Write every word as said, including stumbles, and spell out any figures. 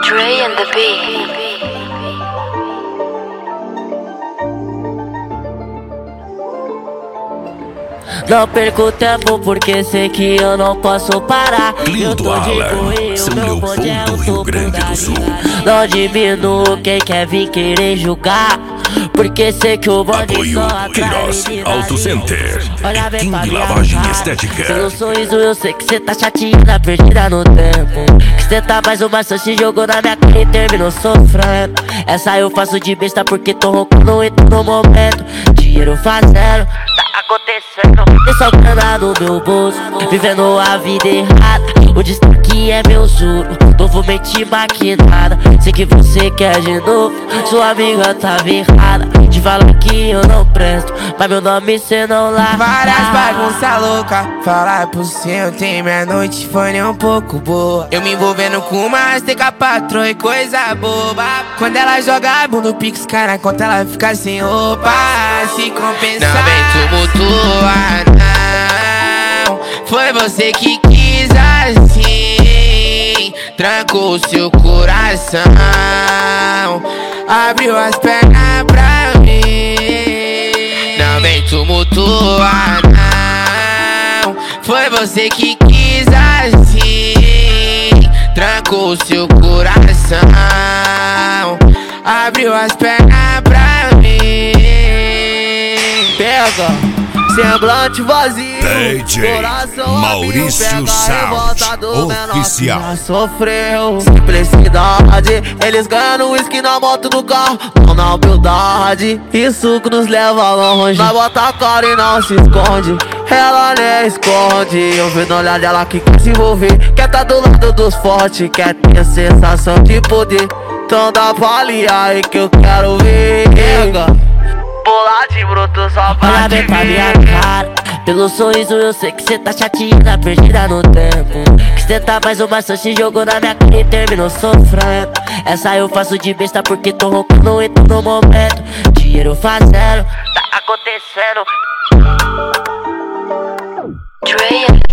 Dre and the beat. Não perco tempo porque sei que eu não posso parar. Eu tô de correio, São meu Leopoldo, bonde é o Rio topo Grande da do Sul. liga. Não diminuo quem quer vir querer julgar, porque sei que o bonde Apoio só atrai Queiroz menina Auto linda. Center. Olha bem pra King minha Lavagem cara. Estética. Pelo sorriso eu sei que cê tá chateada, perdida no tempo. Que cê tá mais uma só se jogou na minha cara e terminou sofrendo. Essa eu faço de besta porque tô roncando e tô no momento. Dinheiro fazendo, tá acontecendo. Tem só grana no meu bolso, vivendo a vida errada. O destaque é meu juro, não vou mentir maquinada. Sei que você quer de novo, sua amiga tava errada de falar que eu não presto, mas meu nome cê não larga. Várias bagunças loucas, falar por céu tem meia-noite, foi nem um pouco boa. Eu me envolvendo com uma teca patroa e coisa boba. Quando ela joga a bunda, o pix cai na conta, ela fica sem roupa. Se compensar, não vem tumultuar, não. Foi você que quis assim, trancou seu coração, abriu as pernas pra mim. Não vem tumultuar, não. Foi você que quis assim, trancou seu coração, abriu as pernas pra mim. Pega, semblante vazio, D J coração Maurício amigo, Sound Oficial. já sofreu simplicidade, eles ganham uísque na moto do carro, não na humildade. Isso que nos leva longe, nós bota a cara e não se esconde. Ela nem esconde, eu vi no olhar dela que quer se envolver, quer tá do lado dos fortes, quer ter a sensação de poder. Então dá pra aliar aí que eu quero ver. Pega, bola de bruto só pra olha bem pra minha cara, pelo sorriso eu sei que cê tá chateada, perdida no tempo. Que cê tá mais uma só se jogou na minha cara e terminou sofrendo. Essa eu faço de besta porque tô roncando e tô no momento. Dinheiro fazendo, tá acontecendo. Dre and